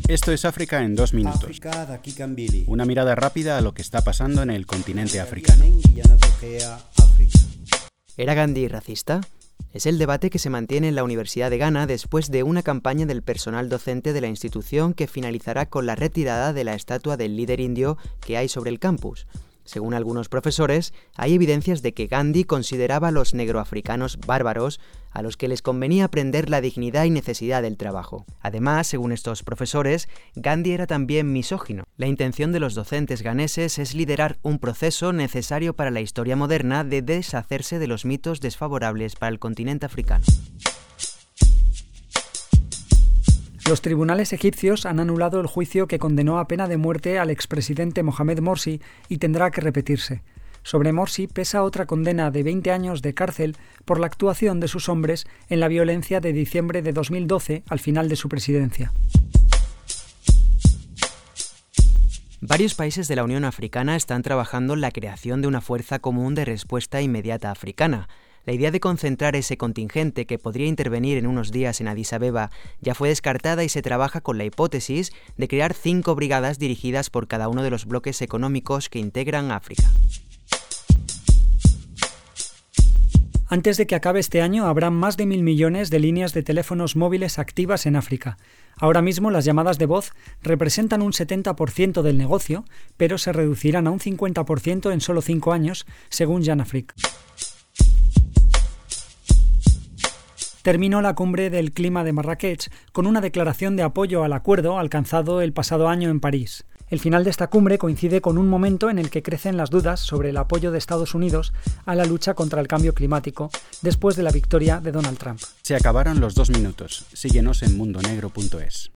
Esto es África en 2 minutos. Una mirada rápida a lo que está pasando en el continente africano. ¿Era Gandhi racista? Es el debate que se mantiene en la Universidad de Ghana después de una campaña del personal docente de la institución que finalizará con la retirada de la estatua del líder indio que hay sobre el campus. Según algunos profesores, hay evidencias de que Gandhi consideraba a los negroafricanos bárbaros a los que les convenía aprender la dignidad y necesidad del trabajo. Además, según estos profesores, Gandhi era también misógino. La intención de los docentes ganeses es liderar un proceso necesario para la historia moderna de deshacerse de los mitos desfavorables para el continente africano. Los tribunales egipcios han anulado el juicio que condenó a pena de muerte al expresidente Mohamed Morsi y tendrá que repetirse. Sobre Morsi pesa otra condena de 20 años de cárcel por la actuación de sus hombres en la violencia de diciembre de 2012 al final de su presidencia. Varios países de la Unión Africana están trabajando en la creación de una fuerza común de respuesta inmediata africana. La idea de concentrar ese contingente que podría intervenir en unos días en Addis Abeba ya fue descartada y se trabaja con la hipótesis de crear 5 brigadas dirigidas por cada uno de los bloques económicos que integran África. Antes de que acabe este año habrá más de 1.000 millones de líneas de teléfonos móviles activas en África. Ahora mismo las llamadas de voz representan un 70% del negocio, pero se reducirán a un 50% en solo 5 años, según Jan Afrique. Terminó la cumbre del clima de Marrakech con una declaración de apoyo al acuerdo alcanzado el pasado año en París. El final de esta cumbre coincide con un momento en el que crecen las dudas sobre el apoyo de Estados Unidos a la lucha contra el cambio climático después de la victoria de Donald Trump. Se acabaron los 2 minutos. Síguenos en mundonegro.es.